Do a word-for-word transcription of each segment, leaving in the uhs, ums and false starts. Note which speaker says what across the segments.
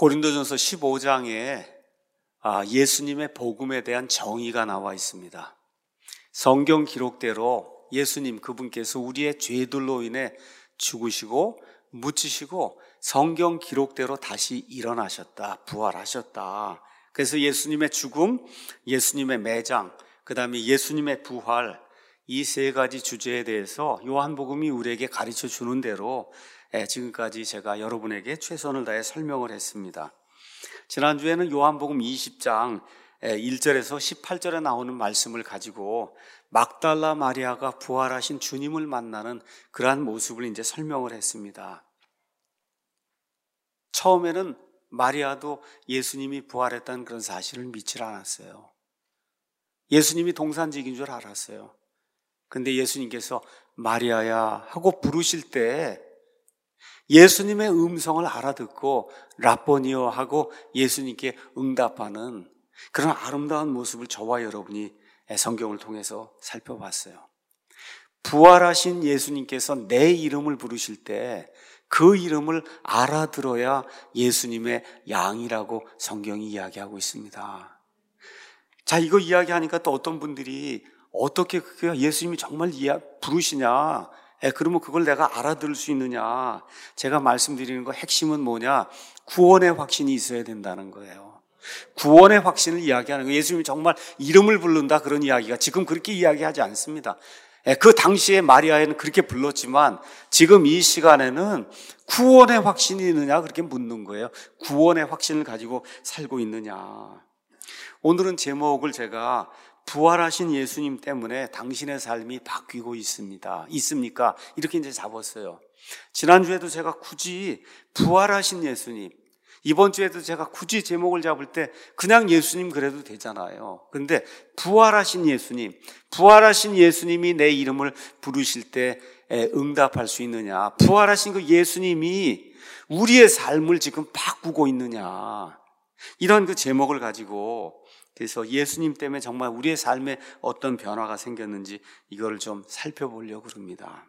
Speaker 1: 고린도전서 십오 장에 예수님의 복음에 대한 정의가 나와 있습니다. 성경 기록대로 예수님 그분께서 우리의 죄들로 인해 죽으시고 묻히시고 성경 기록대로 다시 일어나셨다, 부활하셨다. 그래서 예수님의 죽음, 예수님의 매장, 그 다음에 예수님의 부활, 이 세 가지 주제에 대해서 요한복음이 우리에게 가르쳐 주는 대로 지금까지 제가 여러분에게 최선을 다해 설명을 했습니다. 지난주에는 요한복음 이십 장 일 절에서 십팔 절에 나오는 말씀을 가지고 막달라 마리아가 부활하신 주님을 만나는 그러한 모습을 이제 설명을 했습니다. 처음에는 마리아도 예수님이 부활했다는 그런 사실을 믿지 않았어요. 예수님이 동산직인 줄 알았어요. 근데 예수님께서 마리아야 하고 부르실 때 예수님의 음성을 알아듣고 라보니오 하고 예수님께 응답하는 그런 아름다운 모습을 저와 여러분이 성경을 통해서 살펴봤어요. 부활하신 예수님께서 내 이름을 부르실 때 그 이름을 알아들어야 예수님의 양이라고 성경이 이야기하고 있습니다. 자, 이거 이야기하니까 또 어떤 분들이 어떻게 그게 예수님이 정말 부르시냐? 에, 그러면 그걸 내가 알아들을 수 있느냐? 제가 말씀드리는 거 핵심은 뭐냐? 구원의 확신이 있어야 된다는 거예요. 구원의 확신을 이야기하는 거예요. 예수님이 정말 이름을 부른다 그런 이야기가 지금 그렇게 이야기하지 않습니다. 에, 그 당시에 마리아에는 그렇게 불렀지만 지금 이 시간에는 구원의 확신이 있느냐 그렇게 묻는 거예요. 구원의 확신을 가지고 살고 있느냐? 오늘은 제목을 제가 부활하신 예수님 때문에 당신의 삶이 바뀌고 있습니다. 있습니까? 이렇게 이제 잡았어요. 지난주에도 제가 굳이 부활하신 예수님, 이번 주에도 제가 굳이 제목을 잡을 때 그냥 예수님 그래도 되잖아요. 그런데 부활하신 예수님, 부활하신 예수님이 내 이름을 부르실 때 응답할 수 있느냐? 부활하신 그 예수님이 우리의 삶을 지금 바꾸고 있느냐? 이런 그 제목을 가지고 그래서 예수님 때문에 정말 우리의 삶에 어떤 변화가 생겼는지 이거를 좀 살펴보려고 합니다.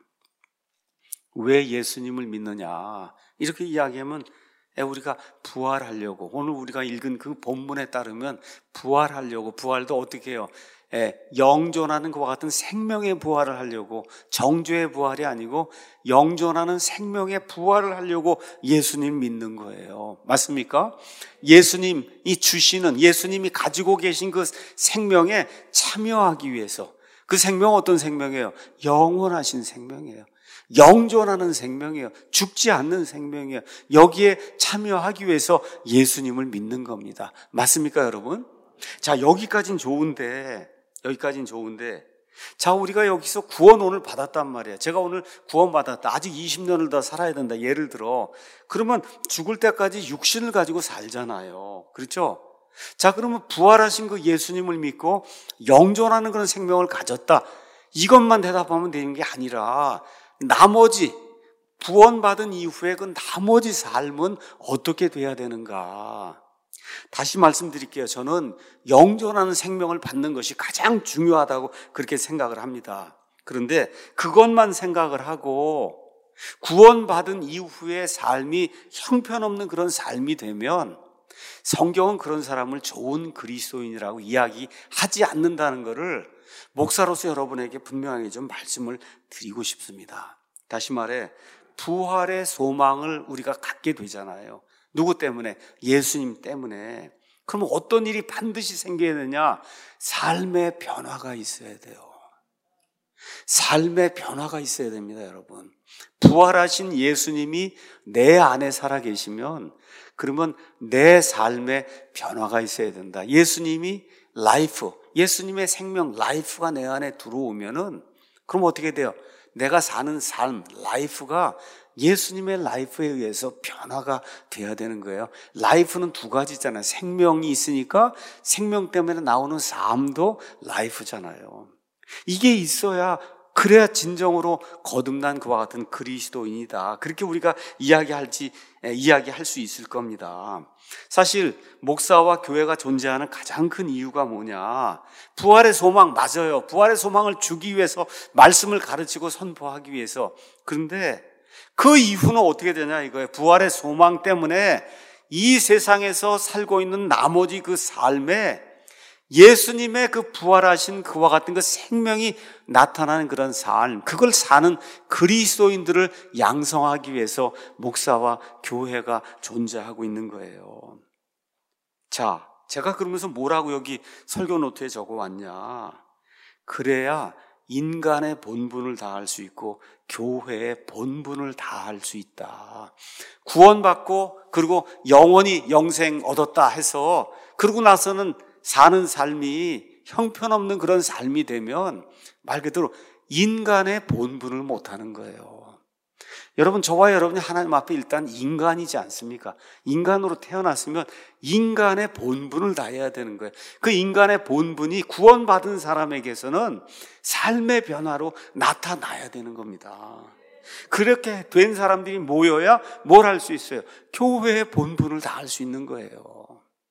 Speaker 1: 왜 예수님을 믿느냐? 이렇게 이야기하면 우리가 부활하려고, 오늘 우리가 읽은 그 본문에 따르면 부활하려고, 부활도 어떻게 해요? 영존하는 것과 같은 생명의 부활을 하려고, 정죄의 부활이 아니고 영존하는 생명의 부활을 하려고 예수님 믿는 거예요. 맞습니까? 예수님이 주시는, 예수님이 가지고 계신 그 생명에 참여하기 위해서, 그 생명은 어떤 생명이에요? 영원하신 생명이에요. 영존하는 생명이에요. 죽지 않는 생명이에요. 여기에 참여하기 위해서 예수님을 믿는 겁니다. 맞습니까, 여러분? 자, 여기까지는 좋은데, 여기까지는 좋은데, 자, 우리가 여기서 구원 오늘 받았단 말이에요. 제가 오늘 구원 받았다. 아직 이십 년을 더 살아야 된다. 예를 들어. 그러면 죽을 때까지 육신을 가지고 살잖아요. 그렇죠? 자, 그러면 부활하신 그 예수님을 믿고 영존하는 그런 생명을 가졌다. 이것만 대답하면 되는 게 아니라 나머지 구원받은 이후에 그 나머지 삶은 어떻게 돼야 되는가? 다시 말씀드릴게요. 저는 영존하는 생명을 받는 것이 가장 중요하다고 그렇게 생각을 합니다. 그런데 그것만 생각을 하고 구원받은 이후의 삶이 형편없는 그런 삶이 되면 성경은 그런 사람을 좋은 그리스도인이라고 이야기하지 않는다는 것을 목사로서 여러분에게 분명하게 좀 말씀을 드리고 싶습니다. 다시 말해 부활의 소망을 우리가 갖게 되잖아요. 누구 때문에? 예수님 때문에. 그럼 어떤 일이 반드시 생겨야 되냐? 삶의 변화가 있어야 돼요. 삶의 변화가 있어야 됩니다, 여러분. 부활하신 예수님이 내 안에 살아 계시면 그러면 내 삶에 변화가 있어야 된다. 예수님이 라이프, 예수님의 생명, 라이프가 내 안에 들어오면은 그럼 어떻게 돼요? 내가 사는 삶, 라이프가 예수님의 라이프에 의해서 변화가 돼야 되는 거예요. 라이프는 두 가지잖아요. 생명이 있으니까 생명 때문에 나오는 삶도 라이프잖아요. 이게 있어야, 그래야 진정으로 거듭난 그와 같은 그리스도인이다. 그렇게 우리가 이야기할지, 이야기할 수 있을 겁니다. 사실 목사와 교회가 존재하는 가장 큰 이유가 뭐냐? 부활의 소망, 맞아요. 부활의 소망을 주기 위해서 말씀을 가르치고 선포하기 위해서. 그런데 그 이후는 어떻게 되냐 이거예요. 부활의 소망 때문에 이 세상에서 살고 있는 나머지 그 삶에 예수님의 그 부활하신 그와 같은 그 생명이 나타나는 그런 삶, 그걸 사는 그리스도인들을 양성하기 위해서 목사와 교회가 존재하고 있는 거예요. 자, 제가 그러면서 뭐라고 여기 설교 노트에 적어왔냐? 그래야 인간의 본분을 다할 수 있고 교회의 본분을 다할 수 있다. 구원받고 그리고 영원히 영생 얻었다 해서 그러고 나서는 사는 삶이 형편없는 그런 삶이 되면 말 그대로 인간의 본분을 못하는 거예요. 여러분, 저와 여러분이 하나님 앞에 일단 인간이지 않습니까? 인간으로 태어났으면 인간의 본분을 다해야 되는 거예요. 그 인간의 본분이 구원받은 사람에게서는 삶의 변화로 나타나야 되는 겁니다. 그렇게 된 사람들이 모여야 뭘 할 수 있어요? 교회의 본분을 다할 수 있는 거예요.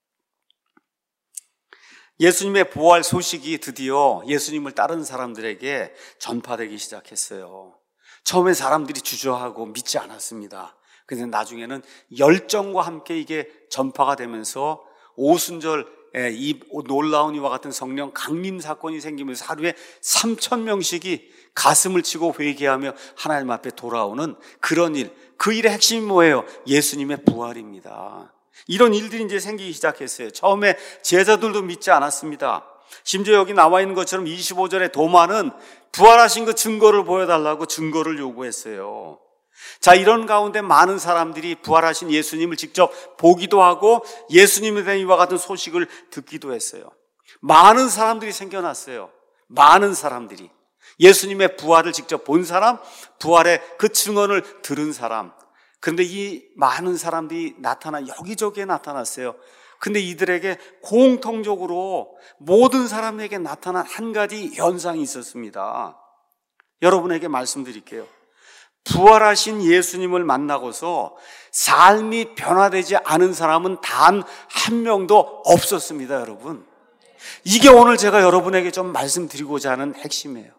Speaker 1: 예수님의 부활 소식이 드디어 예수님을 따르는 사람들에게 전파되기 시작했어요. 처음에 사람들이 주저하고 믿지 않았습니다. 그런데 나중에는 열정과 함께 이게 전파가 되면서 오순절 이 놀라운 이와 같은 성령 강림 사건이 생기면서 하루에 삼천 명씩이 가슴을 치고 회개하며 하나님 앞에 돌아오는 그런 일, 그 일의 핵심이 뭐예요? 예수님의 부활입니다. 이런 일들이 이제 생기기 시작했어요. 처음에 제자들도 믿지 않았습니다. 심지어 여기 나와 있는 것처럼 이십오 절에 도마는 부활하신 그 증거를 보여달라고 증거를 요구했어요. 자, 이런 가운데 많은 사람들이 부활하신 예수님을 직접 보기도 하고 예수님에 대한 이와 같은 소식을 듣기도 했어요. 많은 사람들이 생겨났어요. 많은 사람들이. 예수님의 부활을 직접 본 사람, 부활의 그 증언을 들은 사람. 그런데 이 많은 사람들이 나타나 여기저기에 나타났어요. 근데 이들에게 공통적으로 모든 사람에게 나타난 한 가지 현상이 있었습니다. 여러분에게 말씀드릴게요. 부활하신 예수님을 만나고서 삶이 변화되지 않은 사람은 단 한 명도 없었습니다, 여러분. 이게 오늘 제가 여러분에게 좀 말씀드리고자 하는 핵심이에요.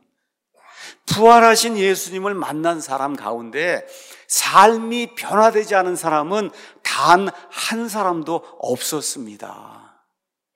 Speaker 1: 부활하신 예수님을 만난 사람 가운데 삶이 변화되지 않은 사람은 단 한 사람도 없었습니다.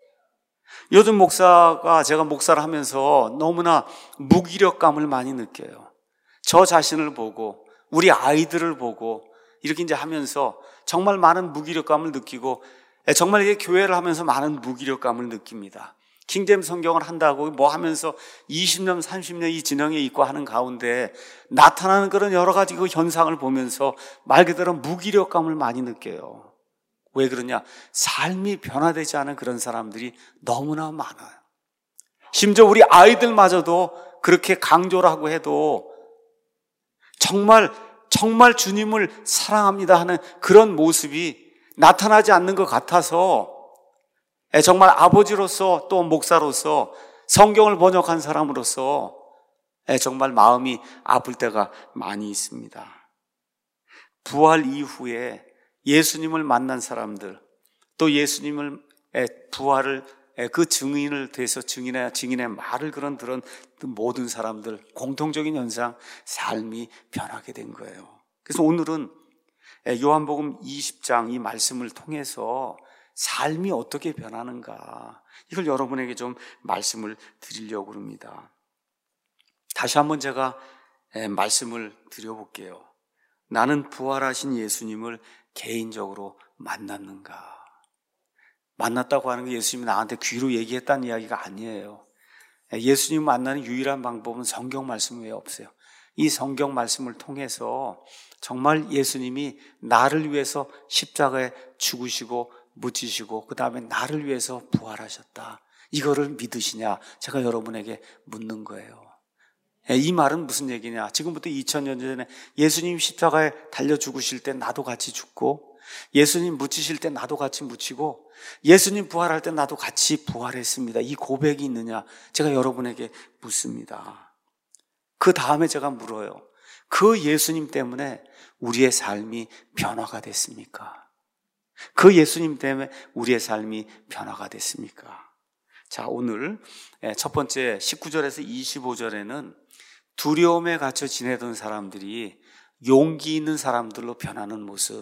Speaker 1: 요즘 목사가 제가 목사를 하면서 너무나 무기력감을 많이 느껴요. 저 자신을 보고 우리 아이들을 보고 이렇게 이제 하면서 정말 많은 무기력감을 느끼고 정말 이게 교회를 하면서 많은 무기력감을 느낍니다. 킹제임스 성경을 한다고 뭐 하면서 이십 년, 삼십 년 이 진영에 있고 하는 가운데 나타나는 그런 여러 가지 그 현상을 보면서 말 그대로 무기력감을 많이 느껴요. 왜 그러냐? 삶이 변화되지 않은 그런 사람들이 너무나 많아요. 심지어 우리 아이들마저도 그렇게 강조를 하고 해도 정말 정말 주님을 사랑합니다 하는 그런 모습이 나타나지 않는 것 같아서 정말 아버지로서 또 목사로서 성경을 번역한 사람으로서 정말 마음이 아플 때가 많이 있습니다. 부활 이후에 예수님을 만난 사람들, 또 예수님을 부활을 그 증인을 대해서 증인의 증인의 말을 그런 들은 모든 사람들 공통적인 현상, 삶이 변하게 된 거예요. 그래서 오늘은 요한복음 이십 장 이 말씀을 통해서 삶이 어떻게 변하는가, 이걸 여러분에게 좀 말씀을 드리려고 합니다. 다시 한번 제가 말씀을 드려볼게요. 나는 부활하신 예수님을 개인적으로 만났는가? 만났다고 하는 게 예수님이 나한테 귀로 얘기했다는 이야기가 아니에요. 예수님 만나는 유일한 방법은 성경 말씀 외에 없어요. 이 성경 말씀을 통해서 정말 예수님이 나를 위해서 십자가에 죽으시고 묻히시고 그 다음에 나를 위해서 부활하셨다, 이거를 믿으시냐, 제가 여러분에게 묻는 거예요. 이 말은 무슨 얘기냐? 지금부터 이천 년 전에 예수님 십자가에 달려 죽으실 때 나도 같이 죽고, 예수님 묻히실 때 나도 같이 묻히고, 예수님 부활할 때 나도 같이 부활했습니다. 이 고백이 있느냐? 제가 여러분에게 묻습니다. 그 다음에 제가 물어요. 그 예수님 때문에 우리의 삶이 변화가 됐습니까? 그 예수님 때문에 우리의 삶이 변화가 됐습니까? 자, 오늘 첫 번째 십구 절에서 이십오 절에는 두려움에 갇혀 지내던 사람들이 용기 있는 사람들로 변하는 모습,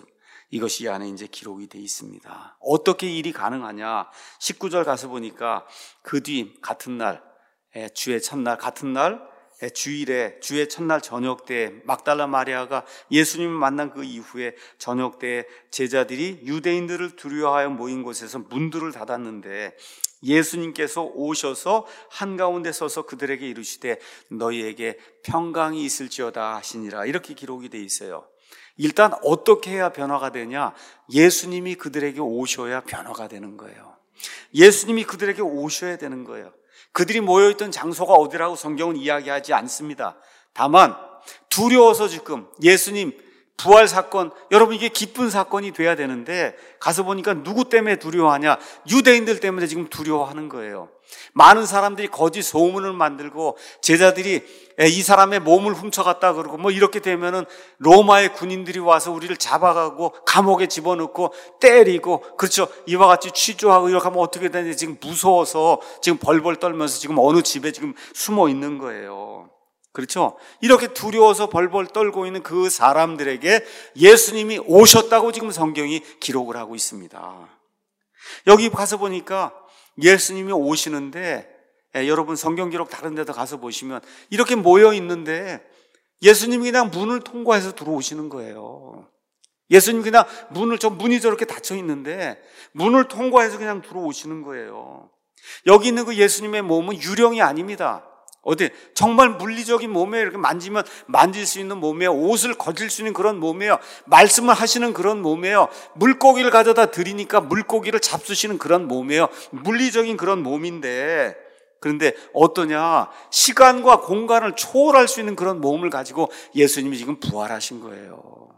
Speaker 1: 이것이 이 안에 이제 기록이 되어 있습니다. 어떻게 일이 가능하냐? 십구 절 가서 보니까 그 뒤 같은 날, 주의 첫날 같은 날 주일에 주의 첫날 저녁 때 막달라 마리아가 예수님을 만난 그 이후에 저녁 때 제자들이 유대인들을 두려워하여 모인 곳에서 문들을 닫았는데 예수님께서 오셔서 한가운데 서서 그들에게 이르시되 너희에게 평강이 있을지어다 하시니라. 이렇게 기록이 되어 있어요. 일단 어떻게 해야 변화가 되냐? 예수님이 그들에게 오셔야 변화가 되는 거예요. 예수님이 그들에게 오셔야 되는 거예요. 그들이 모여있던 장소가 어디라고 성경은 이야기하지 않습니다. 다만 두려워서 지금 예수님 부활 사건, 여러분 이게 기쁜 사건이 돼야 되는데 가서 보니까 누구 때문에 두려워하냐? 유대인들 때문에 지금 두려워하는 거예요. 많은 사람들이 거짓 소문을 만들고 제자들이 이 사람의 몸을 훔쳐갔다 그러고 뭐 이렇게 되면은 로마의 군인들이 와서 우리를 잡아가고 감옥에 집어넣고 때리고, 그렇죠, 이와 같이 취조하고 이렇게 하면 어떻게 되는지 지금 무서워서 지금 벌벌 떨면서 지금 어느 집에 지금 숨어 있는 거예요. 그렇죠? 이렇게 두려워서 벌벌 떨고 있는 그 사람들에게 예수님이 오셨다고 지금 성경이 기록을 하고 있습니다. 여기 가서 보니까 예수님이 오시는데, 예, 여러분 성경 기록 다른 데도 가서 보시면 이렇게 모여 있는데 예수님이 그냥 문을 통과해서 들어오시는 거예요. 예수님 그냥 문을, 저 문이 저렇게 닫혀 있는데 문을 통과해서 그냥 들어오시는 거예요. 여기 있는 그 예수님의 몸은 유령이 아닙니다. 어디 정말 물리적인 몸에 이렇게 만지면 만질 수 있는 몸이에요. 옷을 거질 수 있는 그런 몸이에요. 말씀을 하시는 그런 몸이에요. 물고기를 가져다 드리니까 물고기를 잡수시는 그런 몸이에요. 물리적인 그런 몸인데, 그런데 어떠냐? 시간과 공간을 초월할 수 있는 그런 몸을 가지고 예수님이 지금 부활하신 거예요.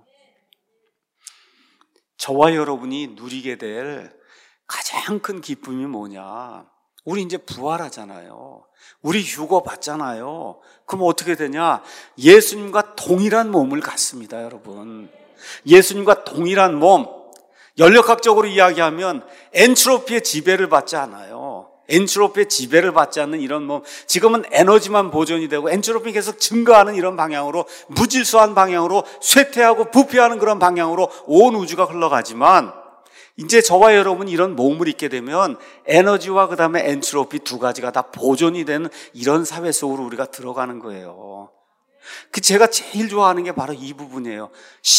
Speaker 1: 저와 여러분이 누리게 될 가장 큰 기쁨이 뭐냐? 우리 이제 부활하잖아요. 우리 휴거 받잖아요. 그럼 어떻게 되냐? 예수님과 동일한 몸을 갖습니다, 여러분. 예수님과 동일한 몸. 연력학적으로 이야기하면 엔트로피의 지배를 받지 않아요. 엔트로피의 지배를 받지 않는 이런 몸. 지금은 에너지만 보존이 되고 엔트로피 계속 증가하는 이런 방향으로, 무질서한 방향으로, 쇠퇴하고 부패하는 그런 방향으로 온 우주가 흘러가지만, 이제 저와 여러분이 이런 몸을 입게 되면 에너지와 그 다음에 엔트로피 두 가지가 다 보존이 되는 이런 사회 속으로 우리가 들어가는 거예요. 그 제가 제일 좋아하는 게 바로 이 부분이에요.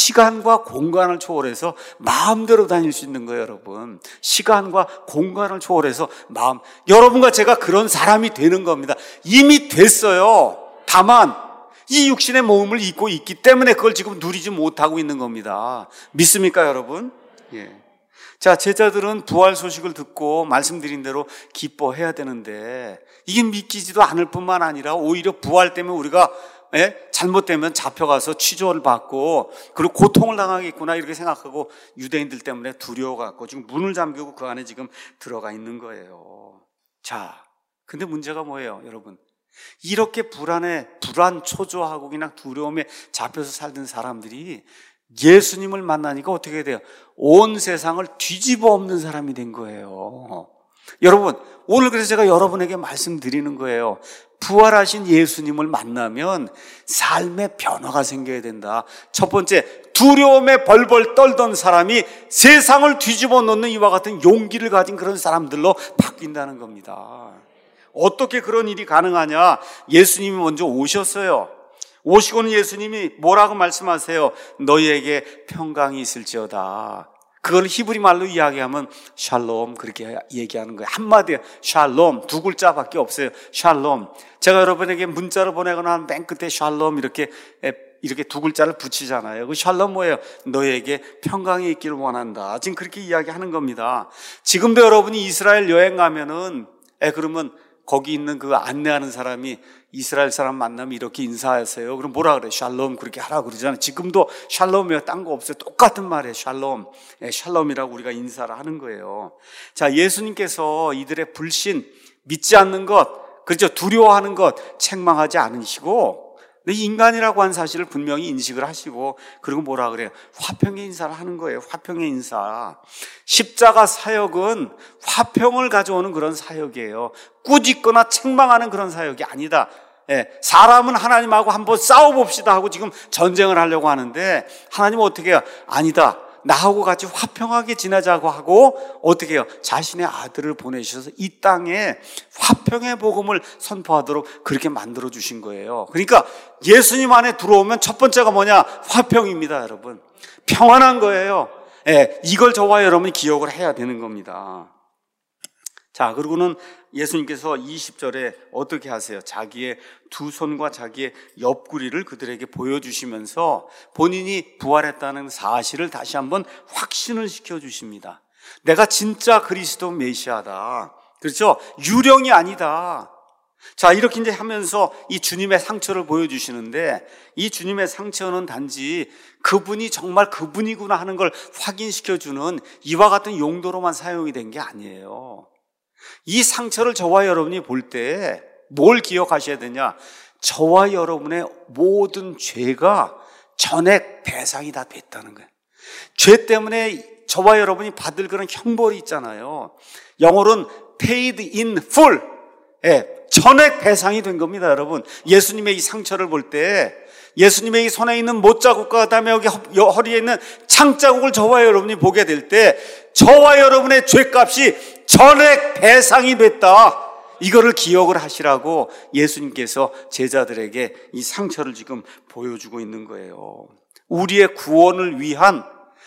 Speaker 1: 시간과 공간을 초월해서 마음대로 다닐 수 있는 거예요, 여러분. 시간과 공간을 초월해서 마음, 여러분과 제가 그런 사람이 되는 겁니다. 이미 됐어요. 다만 이 육신의 몸을 입고 있기 때문에 그걸 지금 누리지 못하고 있는 겁니다. 믿습니까, 여러분? 예. 자, 제자들은 부활 소식을 듣고 말씀드린 대로 기뻐해야 되는데 이게 믿기지도 않을 뿐만 아니라 오히려 부활 때문에 우리가, 예? 잘못되면 잡혀가서 취조를 받고 그리고 고통을 당하겠구나 이렇게 생각하고 유대인들 때문에 두려워갖고 지금 문을 잠그고 그 안에 지금 들어가 있는 거예요. 자, 근데 문제가 뭐예요, 여러분? 이렇게 불안에, 불안 초조하고 그냥 두려움에 잡혀서 살던 사람들이 예수님을 만나니까 어떻게 돼요? 온 세상을 뒤집어 엎는 사람이 된 거예요. 여러분, 오늘 그래서 제가 여러분에게 말씀드리는 거예요. 부활하신 예수님을 만나면 삶의 변화가 생겨야 된다. 첫 번째, 두려움에 벌벌 떨던 사람이 세상을 뒤집어 놓는 이와 같은 용기를 가진 그런 사람들로 바뀐다는 겁니다. 어떻게 그런 일이 가능하냐? 예수님이 먼저 오셨어요. 오시고는 예수님이 뭐라고 말씀하세요? 너희에게 평강이 있을지어다. 그걸 히브리 말로 이야기하면 샬롬, 그렇게 얘기하는 거예요. 한마디에 샬롬, 두 글자밖에 없어요. 샬롬. 제가 여러분에게 문자를 보내거나 한 맨 끝에 샬롬 이렇게 이렇게 두 글자를 붙이잖아요. 그 샬롬 뭐예요? 너에게 평강이 있기를 원한다. 지금 그렇게 이야기하는 겁니다. 지금도 여러분이 이스라엘 여행 가면은 에 그러면 거기 있는 그 안내하는 사람이 이스라엘 사람 만나면 이렇게 인사하세요. 그럼 뭐라 그래? 샬롬 그렇게 하라 그러잖아요. 지금도 샬롬이에요. 딴 거 없어요. 똑같은 말이에요. 샬롬. 예, 샬롬이라고 우리가 인사를 하는 거예요. 자, 예수님께서 이들의 불신, 믿지 않는 것, 그렇죠? 두려워하는 것, 책망하지 않으시고 인간이라고 한 사실을 분명히 인식을 하시고, 그리고 뭐라 그래요? 화평의 인사를 하는 거예요. 화평의 인사. 십자가 사역은 화평을 가져오는 그런 사역이에요. 꾸짖거나 책망하는 그런 사역이 아니다. 예, 사람은 하나님하고 한번 싸워봅시다 하고 지금 전쟁을 하려고 하는데 하나님은 어떻게 해요? 아니다. 나하고 같이 화평하게 지내자고 하고 어떻게 해요? 자신의 아들을 보내셔서 이 땅에 화평의 복음을 선포하도록 그렇게 만들어 주신 거예요. 그러니까 예수님 안에 들어오면 첫 번째가 뭐냐? 화평입니다, 여러분. 평안한 거예요. 예, 이걸 저와 여러분이 기억을 해야 되는 겁니다. 자, 그리고는 예수님께서 이십 절에 어떻게 하세요? 자기의 두 손과 자기의 옆구리를 그들에게 보여주시면서 본인이 부활했다는 사실을 다시 한번 확신을 시켜주십니다. 내가 진짜 그리스도 메시아다. 그렇죠? 유령이 아니다. 자, 이렇게 이제 하면서 이 주님의 상처를 보여주시는데, 이 주님의 상처는 단지 그분이 정말 그분이구나 하는 걸 확인시켜주는 이와 같은 용도로만 사용이 된 게 아니에요. 이 상처를 저와 여러분이 볼 때 뭘 기억하셔야 되냐? 저와 여러분의 모든 죄가 전액 배상이 다 됐다는 거예요. 죄 때문에 저와 여러분이 받을 그런 형벌이 있잖아요. 영어로는 paid in full. 예, 전액 배상이 된 겁니다, 여러분. 예수님의 이 상처를 볼 때, 예수님의 이 손에 있는 못자국과 그다음에 여기 허리에 있는 창자국을 저와 여러분이 보게 될 때, 저와 여러분의 죄값이 전액 배상이 됐다. 이거를 기억을 하시라고 예수님께서 제자들에게 이 상처를 지금 보여주고 있는 거예요. 우리의 구원을 위한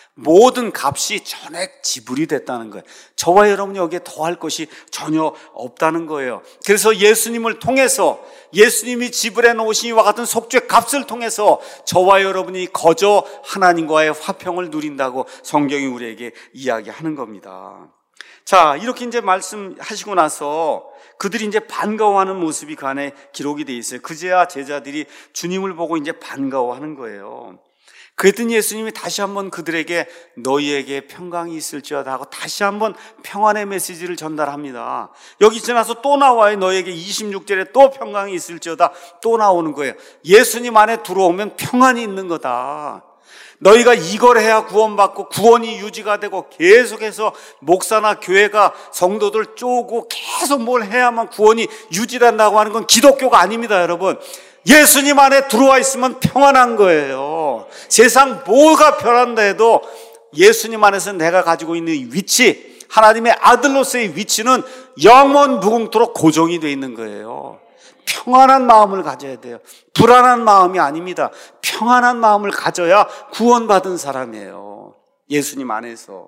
Speaker 1: 모든 값이 전액 지불이 됐다는 거예요. 저와 여러분이 여기에 더할 것이 전혀 없다는 거예요. 그래서 예수님을 통해서, 예수님이 지불해 놓으신 이와 같은 속죄 값을 통해서 저와 여러분이 거저 하나님과의 화평을 누린다고 성경이 우리에게 이야기하는 겁니다. 자, 이렇게 이제 말씀하시고 나서 그들이 이제 반가워하는 모습이 그 안에 기록이 돼 있어요. 그제야 제자들이 주님을 보고 이제 반가워하는 거예요. 그랬더니 예수님이 다시 한번 그들에게 너희에게 평강이 있을지어다 하고 다시 한번 평안의 메시지를 전달합니다. 여기 지나서 또 나와요. 너희에게 이십육 절에 또 평강이 있을지어다 또 나오는 거예요. 예수님 안에 들어오면 평안이 있는 거다. 너희가 이걸 해야 구원받고 구원이 유지가 되고 계속해서 목사나 교회가 성도들 쪼고 계속 뭘 해야만 구원이 유지된다고 하는 건 기독교가 아닙니다, 여러분. 예수님 안에 들어와 있으면 평안한 거예요. 세상 뭐가 변한다 해도 예수님 안에서 내가 가지고 있는 위치, 하나님의 아들로서의 위치는 영원 무궁토록 고정이 되어 있는 거예요. 평안한 마음을 가져야 돼요. 불안한 마음이 아닙니다. 평안한 마음을 가져야 구원받은 사람이에요. 예수님 안에서.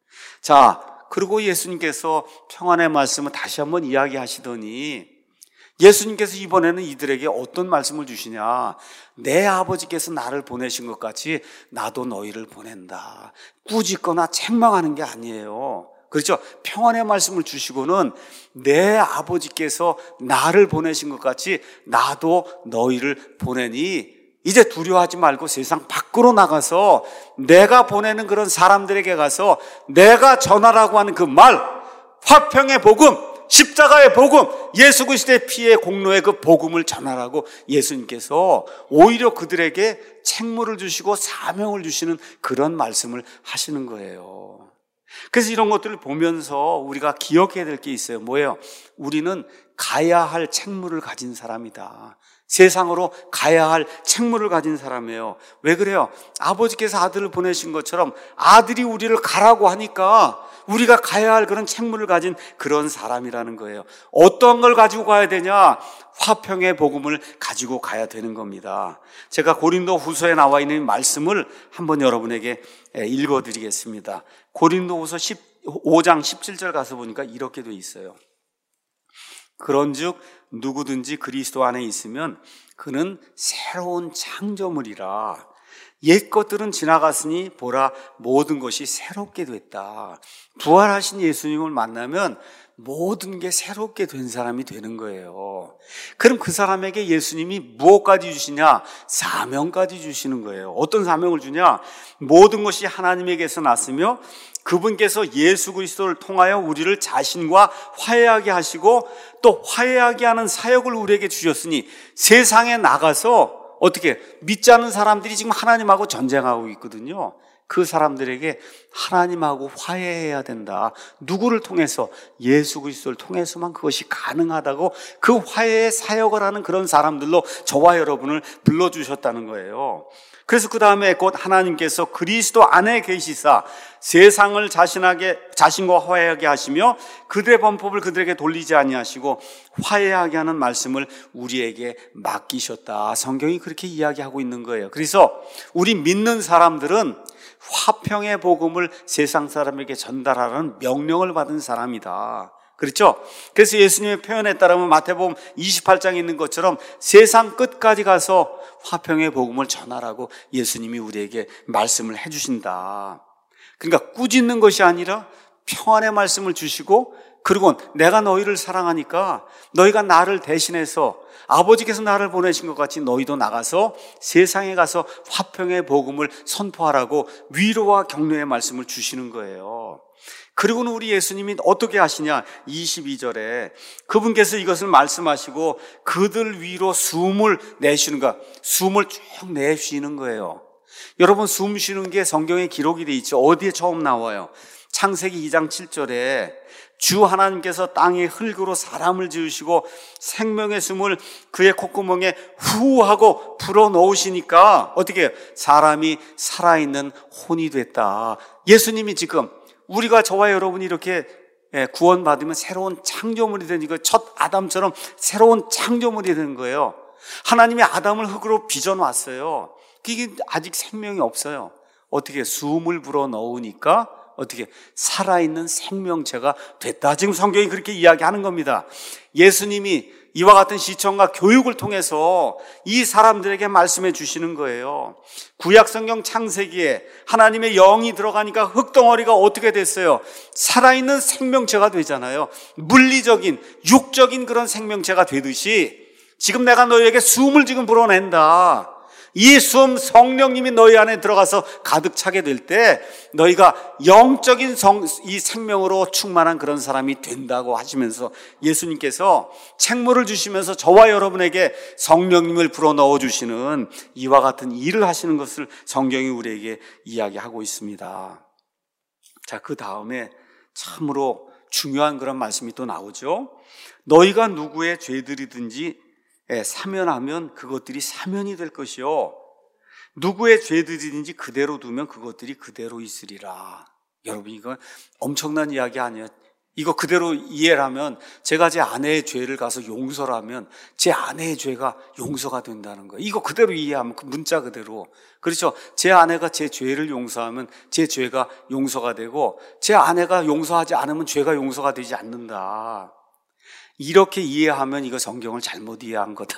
Speaker 1: 자, 그리고 예수님께서 평안의 말씀을 다시 한번 이야기하시더니 예수님께서 이번에는 이들에게 어떤 말씀을 주시냐? 내 아버지께서 나를 보내신 것 같이 나도 너희를 보낸다. 꾸짖거나 책망하는 게 아니에요. 그렇죠? 평안의 말씀을 주시고는 내 아버지께서 나를 보내신 것 같이 나도 너희를 보내니 이제 두려워하지 말고 세상 밖으로 나가서 내가 보내는 그런 사람들에게 가서 내가 전하라고 하는 그 말, 화평의 복음, 십자가의 복음, 예수 그리스도의 피의 공로의 그 복음을 전하라고 예수님께서 오히려 그들에게 책무를 주시고 사명을 주시는 그런 말씀을 하시는 거예요. 그래서 이런 것들을 보면서 우리가 기억해야 될 게 있어요. 뭐예요? 우리는 가야 할 책무를 가진 사람이다. 세상으로 가야 할 책무를 가진 사람이에요. 왜 그래요? 아버지께서 아들을 보내신 것처럼 아들이 우리를 가라고 하니까 우리가 가야 할 그런 책무를 가진 그런 사람이라는 거예요. 어떤 걸 가지고 가야 되냐? 화평의 복음을 가지고 가야 되는 겁니다. 제가 고린도 후서에 나와 있는 말씀을 한번 여러분에게 읽어드리겠습니다. 고린도 후서 오 장 십칠 절 가서 보니까 이렇게 돼 있어요. 그런즉 누구든지 그리스도 안에 있으면 그는 새로운 창조물이라. 옛 것들은 지나갔으니 보라 모든 것이 새롭게 됐다. 부활하신 예수님을 만나면 모든 게 새롭게 된 사람이 되는 거예요. 그럼 그 사람에게 예수님이 무엇까지 주시냐? 사명까지 주시는 거예요. 어떤 사명을 주냐? 모든 것이 하나님에게서 났으며 그분께서 예수 그리스도를 통하여 우리를 자신과 화해하게 하시고 또 화해하게 하는 사역을 우리에게 주셨으니 세상에 나가서 어떻게 믿지 않는 사람들이 지금 하나님하고 전쟁하고 있거든요. 그 사람들에게 하나님하고 화해해야 된다. 누구를 통해서? 예수 그리스도를 통해서만 그것이 가능하다고 그 화해의 사역을 하는 그런 사람들로 저와 여러분을 불러주셨다는 거예요. 그래서 그 다음에 곧 하나님께서 그리스도 안에 계시사 세상을 자신하게, 자신과 화해하게 하시며 그들의 범법을 그들에게 돌리지 아니하시고 화해하게 하는 말씀을 우리에게 맡기셨다. 성경이 그렇게 이야기하고 있는 거예요. 그래서 우리 믿는 사람들은 화평의 복음을 세상 사람에게 전달하라는 명령을 받은 사람이다. 그렇죠? 그래서 예수님의 표현에 따르면 마태복음 이십팔 장에 있는 것처럼 세상 끝까지 가서 화평의 복음을 전하라고 예수님이 우리에게 말씀을 해주신다. 그러니까 꾸짖는 것이 아니라 평안의 말씀을 주시고, 그리고 내가 너희를 사랑하니까 너희가 나를 대신해서 아버지께서 나를 보내신 것 같이 너희도 나가서 세상에 가서 화평의 복음을 선포하라고 위로와 격려의 말씀을 주시는 거예요. 그리고는 우리 예수님이 어떻게 하시냐, 이십이 절에 그분께서 이것을 말씀하시고 그들 위로 숨을 내쉬는 거, 숨을 쭉 내쉬는 거예요. 여러분, 숨 쉬는 게 성경에 기록이 돼 있죠. 어디에 처음 나와요? 창세기 이 장 칠 절에 주 하나님께서 땅의 흙으로 사람을 지으시고 생명의 숨을 그의 콧구멍에 후 하고 불어넣으시니까 어떻게 해요? 사람이 살아있는 혼이 됐다. 예수님이 지금 우리가, 저와 여러분이 이렇게 구원받으면 새로운 창조물이 되는 거예요. 첫 아담처럼 새로운 창조물이 되는 거예요. 하나님이 아담을 흙으로 빚어놨어요. 그게 아직 생명이 없어요. 어떻게 숨을 불어넣으니까 어떻게 살아있는 생명체가 됐다. 지금 성경이 그렇게 이야기하는 겁니다. 예수님이 이와 같은 시청과 교육을 통해서 이 사람들에게 말씀해 주시는 거예요. 구약성경 창세기에 하나님의 영이 들어가니까 흙덩어리가 어떻게 됐어요? 살아있는 생명체가 되잖아요. 물리적인, 육적인 그런 생명체가 되듯이 지금 내가 너희에게 숨을 지금 불어낸다. 이 숨, 성령님이 너희 안에 들어가서 가득 차게 될 때 너희가 영적인 성, 이 생명으로 충만한 그런 사람이 된다고 하시면서 예수님께서 책무를 주시면서 저와 여러분에게 성령님을 불어넣어 주시는 이와 같은 일을 하시는 것을 성경이 우리에게 이야기하고 있습니다. 자, 그 다음에 참으로 중요한 그런 말씀이 또 나오죠. 너희가 누구의 죄들이든지 사면하면 그것들이 사면이 될 것이요, 누구의 죄들이든지 그대로 두면 그것들이 그대로 있으리라. 여러분, 이거 엄청난 이야기 아니에요? 이거 그대로 이해를 하면, 제가 제 아내의 죄를 가서 용서를 하면 제 아내의 죄가 용서가 된다는 거예요. 이거 그대로 이해하면, 그 문자 그대로. 그렇죠? 제 아내가 제 죄를 용서하면 제 죄가 용서가 되고, 제 아내가 용서하지 않으면 죄가 용서가 되지 않는다. 이렇게 이해하면 이거 성경을 잘못 이해한 거다.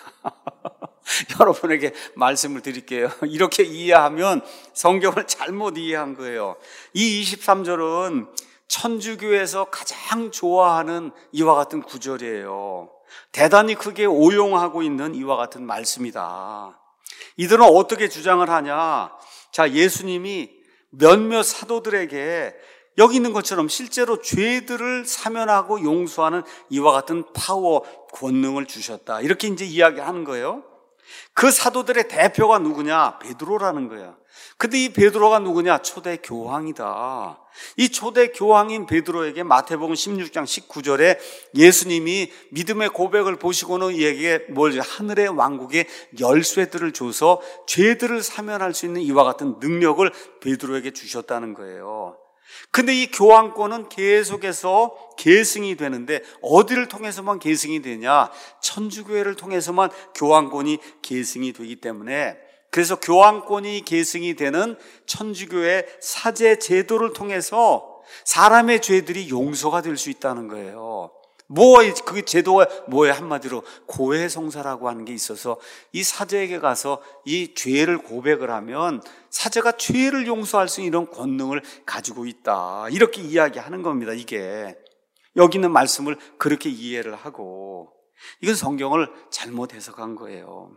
Speaker 1: 여러분에게 말씀을 드릴게요. 이렇게 이해하면 성경을 잘못 이해한 거예요. 이 이십삼 절은 천주교에서 가장 좋아하는 이와 같은 구절이에요. 대단히 크게 오용하고 있는 이와 같은 말씀이다. 이들은 어떻게 주장을 하냐? 자, 예수님이 몇몇 사도들에게 여기 있는 것처럼 실제로 죄들을 사면하고 용서하는 이와 같은 파워, 권능을 주셨다. 이렇게 이제 이야기하는 거예요. 그 사도들의 대표가 누구냐? 베드로라는 거야. 근데 이 베드로가 누구냐? 초대 교황이다. 이 초대 교황인 베드로에게 마태복음 십육 장 십구 절에 예수님이 믿음의 고백을 보시고는 이에게 뭘, 하늘의 왕국의 열쇠들을 줘서 죄들을 사면할 수 있는 이와 같은 능력을 베드로에게 주셨다는 거예요. 근데 이 교황권은 계속해서 계승이 되는데 어디를 통해서만 계승이 되냐? 천주교회를 통해서만 교황권이 계승이 되기 때문에, 그래서 교황권이 계승이 되는 천주교회 사제 제도를 통해서 사람의 죄들이 용서가 될 수 있다는 거예요. 뭐, 그 제도가 뭐에 한마디로 고해성사라고 하는 게 있어서 이 사제에게 가서 이 죄를 고백을 하면 사제가 죄를 용서할 수 있는 이런 권능을 가지고 있다. 이렇게 이야기하는 겁니다. 이게 여기 있는 말씀을 그렇게 이해를 하고, 이건 성경을 잘못 해석한 거예요.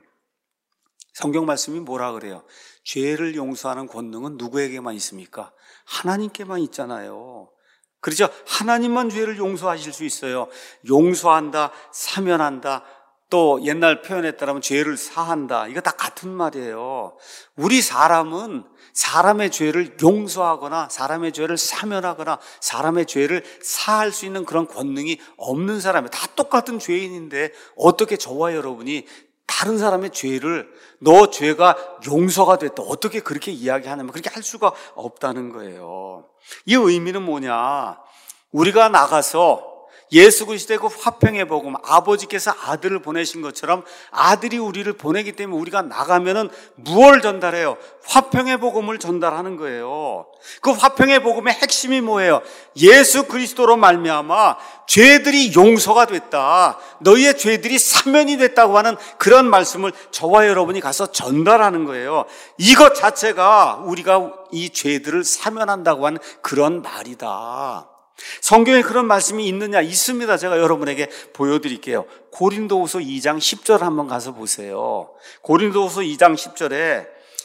Speaker 1: 성경 말씀이 뭐라 그래요? 죄를 용서하는 권능은 누구에게만 있습니까? 하나님께만 있잖아요. 그렇죠? 하나님만 죄를 용서하실 수 있어요. 용서한다, 사면한다, 또 옛날 표현에 따르면 죄를 사한다. 이거 다 같은 말이에요. 우리 사람은 사람의 죄를 용서하거나 사람의 죄를 사면하거나 사람의 죄를 사할 수 있는 그런 권능이 없는 사람이에요. 다 똑같은 죄인인데 어떻게 저와 여러분이 다 다른 사람의 죄를 너 죄가 용서가 됐다, 어떻게 그렇게 이야기하냐면 그렇게 할 수가 없다는 거예요. 이 의미는 뭐냐? 우리가 나가서 예수 그리스도의 그 화평의 복음, 아버지께서 아들을 보내신 것처럼 아들이 우리를 보내기 때문에 우리가 나가면은 무엇을 전달해요? 화평의 복음을 전달하는 거예요. 그 화평의 복음의 핵심이 뭐예요? 예수 그리스도로 말미암아 죄들이 용서가 됐다, 너희의 죄들이 사면이 됐다고 하는 그런 말씀을 저와 여러분이 가서 전달하는 거예요. 이것 자체가 우리가 이 죄들을 사면한다고 하는 그런 말이다. 성경에 그런 말씀이 있느냐? 있습니다. 제가 여러분에게 보여드릴게요. 고린도후서 이 장 십 절 한번 가서 보세요. 고린도후서 이 장 십 절에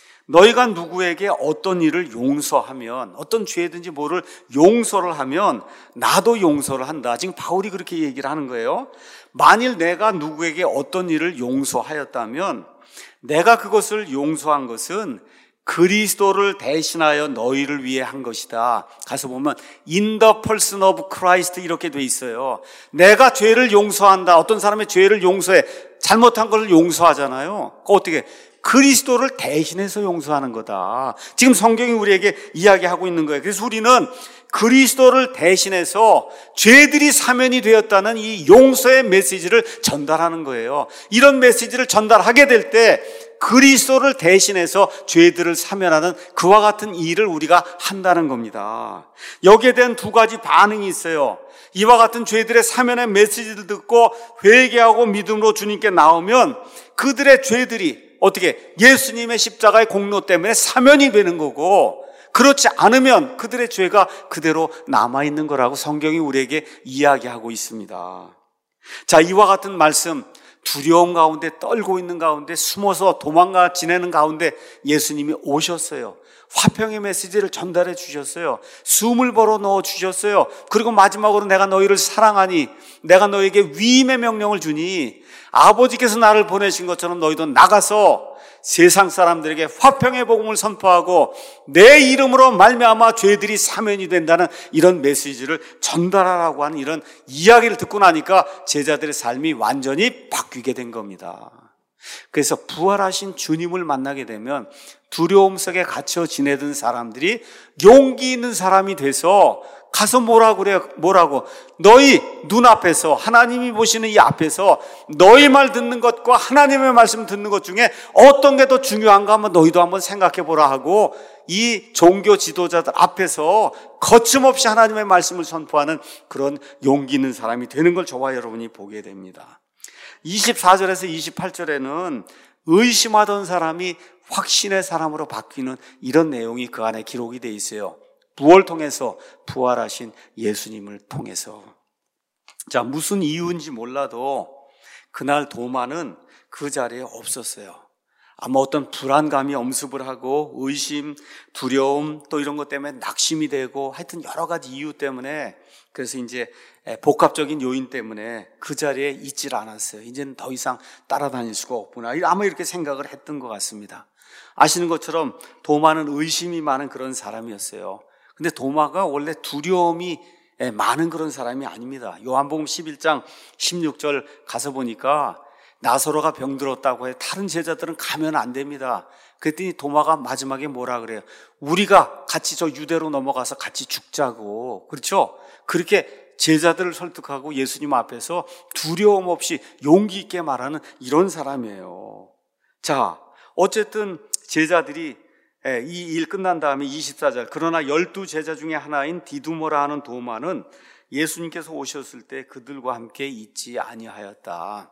Speaker 1: 너희가 누구에게 어떤 일을 용서하면, 어떤 죄든지 뭐를 용서를 하면 나도 용서를 한다. 지금 바울이 그렇게 얘기를 하는 거예요. 만일 내가 누구에게 어떤 일을 용서하였다면 내가 그것을 용서한 것은 그리스도를 대신하여 너희를 위해 한 것이다. 가서 보면 In the person of Christ 이렇게 돼 있어요. 내가 죄를 용서한다. 어떤 사람의 죄를 용서해, 잘못한 것을 용서하잖아요. 그거 어떻게? 그리스도를 대신해서 용서하는 거다. 지금 성경이 우리에게 이야기하고 있는 거예요. 그래서 우리는 그리스도를 대신해서 죄들이 사면이 되었다는 이 용서의 메시지를 전달하는 거예요. 이런 메시지를 전달하게 될 때 그리스도를 대신해서 죄들을 사면하는 그와 같은 일을 우리가 한다는 겁니다. 여기에 대한 두 가지 반응이 있어요. 이와 같은 죄들의 사면의 메시지를 듣고 회개하고 믿음으로 주님께 나오면 그들의 죄들이 어떻게? 예수님의 십자가의 공로 때문에 사면이 되는 거고, 그렇지 않으면 그들의 죄가 그대로 남아있는 거라고 성경이 우리에게 이야기하고 있습니다. 자, 이와 같은 말씀, 두려움 가운데 떨고 있는 가운데 숨어서 도망가 지내는 가운데 예수님이 오셨어요. 화평의 메시지를 전달해 주셨어요. 숨을 벌어 넣어 주셨어요. 그리고 마지막으로 내가 너희를 사랑하니, 내가 너에게 위임의 명령을 주니 아버지께서 나를 보내신 것처럼 너희도 나가서 세상 사람들에게 화평의 복음을 선포하고 내 이름으로 말미암아 죄들이 사면이 된다는 이런 메시지를 전달하라고 하는 이런 이야기를 듣고 나니까 제자들의 삶이 완전히 바뀌게 된 겁니다. 그래서 부활하신 주님을 만나게 되면 두려움 속에 갇혀 지내던 사람들이 용기 있는 사람이 돼서 가서 뭐라고 그래요? 뭐라고? 너희 눈앞에서, 하나님이 보시는 이 앞에서 너희 말 듣는 것과 하나님의 말씀 듣는 것 중에 어떤 게 더 중요한가 한번 너희도 한번 생각해 보라 하고 이 종교 지도자들 앞에서 거침없이 하나님의 말씀을 선포하는 그런 용기 있는 사람이 되는 걸 저와 여러분이 보게 됩니다. 이십사 절에서 이십팔 절에는 의심하던 사람이 확신의 사람으로 바뀌는 이런 내용이 그 안에 기록이 되어 있어요. 무엇을 통해서? 부활하신 예수님을 통해서. 자, 무슨 이유인지 몰라도 그날 도마는 그 자리에 없었어요. 아마 어떤 불안감이 엄습을 하고 의심, 두려움 또 이런 것 때문에 낙심이 되고 하여튼 여러 가지 이유 때문에, 그래서 이제 복합적인 요인 때문에 그 자리에 있질 않았어요. 이제는 더 이상 따라다닐 수가 없구나, 아마 이렇게 생각을 했던 것 같습니다. 아시는 것처럼 도마는 의심이 많은 그런 사람이었어요. 근데 도마가 원래 두려움이 많은 그런 사람이 아닙니다. 요한복음 십일 장 십육 절 가서 보니까 나사로가 병들었다고 해. 다른 제자들은 가면 안 됩니다. 그랬더니 도마가 마지막에 뭐라 그래요? 우리가 같이 저 유대로 넘어가서 같이 죽자고. 그렇죠? 그렇게 제자들을 설득하고 예수님 앞에서 두려움 없이 용기 있게 말하는 이런 사람이에요. 자, 어쨌든 제자들이 이 일 끝난 다음에 이십사 절, 그러나 열두 제자 중에 하나인 디두모라 하는 도마는 예수님께서 오셨을 때 그들과 함께 있지 아니하였다.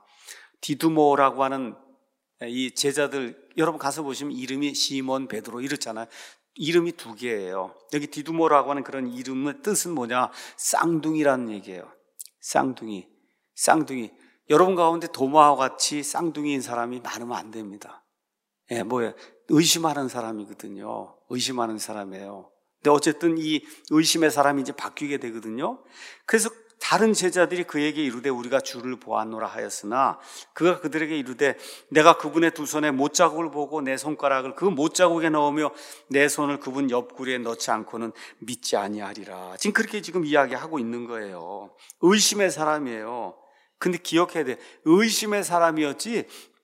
Speaker 1: 디두모라고 하는 이 제자들, 여러분 가서 보시면 이름이 시몬, 베드로 이렇잖아요. 이름이 두 개예요. 여기 디두모라고 하는 그런 이름의 뜻은 뭐냐? 쌍둥이라는 얘기예요. 쌍둥이, 쌍둥이. 여러분 가운데 도마와 같이 쌍둥이인 사람이 많으면 안 됩니다. 예, 뭐예요? 의심하는 사람이거든요. 의심하는 사람이에요. 근데 어쨌든 이 의심의 사람이 이제 바뀌게 되거든요. 그래서 다른 제자들이 그에게 이르되 우리가 주를 보았노라 하였으나 그가 그들에게 이르되 내가 그분의 두 손에 못자국을 보고 내 손가락을 그 못자국에 넣으며 내 손을 그분 옆구리에 넣지 않고는 믿지 아니하리라. 지금 그렇게 지금 이야기하고 있는 거예요. 의심의 사람이에요. 근데 기억해야 돼. 의심의 사람이었지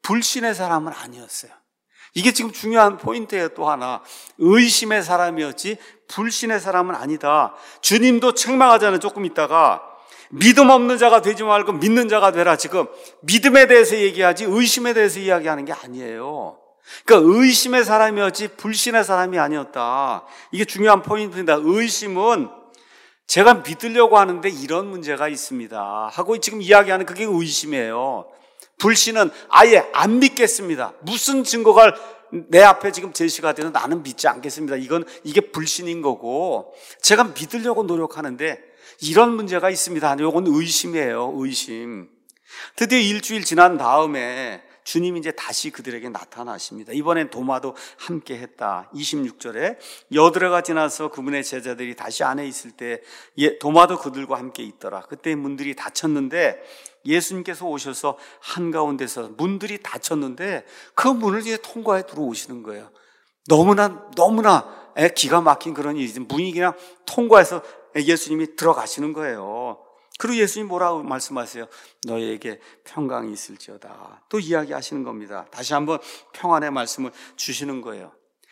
Speaker 1: 불신의 사람은 아니었어요. 이게 지금 중요한 포인트예요. 또 하나, 의심의 사람이었지 불신의 사람은 아니다. 주님도 책망하잖아요. 조금 있다가 믿음 없는 자가 되지 말고 믿는 자가 되라. 지금 믿음에 대해서 얘기하지 의심에 대해서 이야기하는 게 아니에요. 그러니까 의심의 사람이었지 불신의 사람이 아니었다. 이게 중요한 포인트입니다. 의심은 제가 믿으려고 하는데 이런 문제가 있습니다 하고 지금 이야기하는 그게 의심이에요. 불신은 아예 안 믿겠습니다. 무슨 증거가 내 앞에 지금 제시가 되는 나는 믿지 않겠습니다. 이건 이게 불신인 거고, 제가 믿으려고 노력하는데 이런 문제가 있습니다. 이건 의심이에요. 의심. 드디어 일주일 지난 다음에 주님이 이제 다시 그들에게 나타나십니다. 이번엔 도마도 함께 했다. 이십육 절에 여드레가 지나서 그분의 제자들이 다시 안에 있을 때 도마도 그들과 함께 있더라. 그때 문들이 닫혔는데 예수님께서 오셔서 한가운데서 문들이 닫혔는데 그 문을 이제 통과해 들어오시는 거예요. 너무나 너무나 기가 막힌 그런 일이지. 문이 그냥 통과해서 예수님이 들어가시는 거예요. 그리고 예수님 뭐라고 말씀하세요? 너희에게 평강이 있을지어다. 또 이야기하시는 겁니다. 다시 한번 평안의 말씀을 주시는 거예요.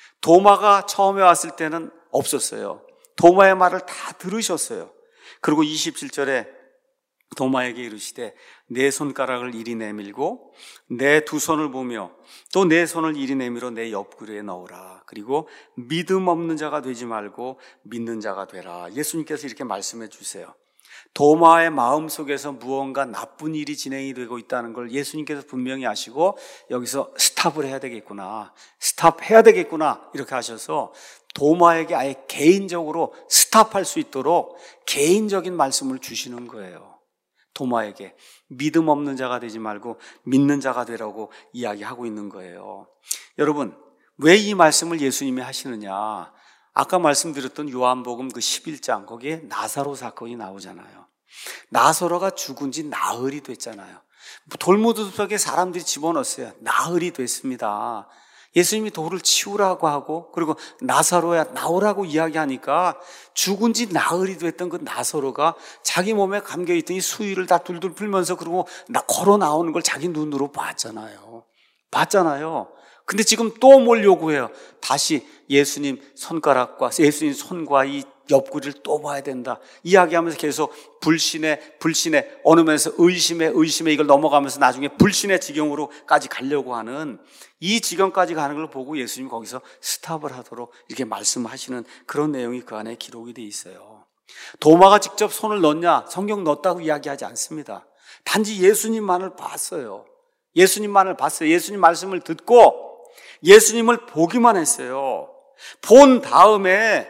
Speaker 1: 도마가 처음에 왔을 때는 없었어요. 도마의 말을 다 들으셨어요. 그리고 이십칠 절에 도마에게 이르시되 내 손가락을 이리 내밀고 내 두 손을 보며 또 내 손을 이리 내밀어 내 옆구리에 넣으라. 그리고 믿음 없는 자가 되지 말고 믿는 자가 되라. 예수님께서 이렇게 말씀해 주세요. 도마의 마음속에서 무언가 나쁜 일이 진행이 되고 있다는 걸 예수님께서 분명히 아시고 여기서 스탑을 해야 되겠구나, 스탑해야 되겠구나 이렇게 하셔서 도마에게 아예 개인적으로 스탑할 수 있도록 개인적인 말씀을 주시는 거예요. 도마에게 믿음 없는 자가 되지 말고 믿는 자가 되라고 이야기하고 있는 거예요. 여러분, 왜 이 말씀을 예수님이 하시느냐? 아까 말씀드렸던 요한복음 그 십일 장 거기에 나사로 사건이 나오잖아요. 나사로가 죽은 지 나흘이 됐잖아요. 돌무드 속에 사람들이 집어넣었어요. 나흘이 됐습니다. 예수님이 돌을 치우라고 하고 그리고 나사로야 나오라고 이야기하니까 죽은 지 나흘이 됐던 그 나사로가 자기 몸에 감겨있던 이 수의를 다 둘둘 풀면서 그리고 나 걸어 나오는 걸 자기 눈으로 봤잖아요. 봤잖아요. 근데 지금 또 뭘 요구해요? 다시 예수님 손가락과 예수님 손과 이 옆구리를 또 봐야 된다. 이야기하면서 계속 불신의 불신의 어느 면에서 의심의 의심의 이걸 넘어가면서 나중에 불신의 지경으로까지 가려고 하는 이 지경까지 가는 걸 보고 예수님이 거기서 스탑을 하도록 이렇게 말씀하시는 그런 내용이 그 안에 기록이 돼 있어요. 도마가 직접 손을 넣냐? 성경 넣었다고 이야기하지 않습니다. 단지 예수님만을 봤어요. 예수님만을 봤어요. 예수님 말씀을 듣고 예수님을 보기만 했어요. 본 다음에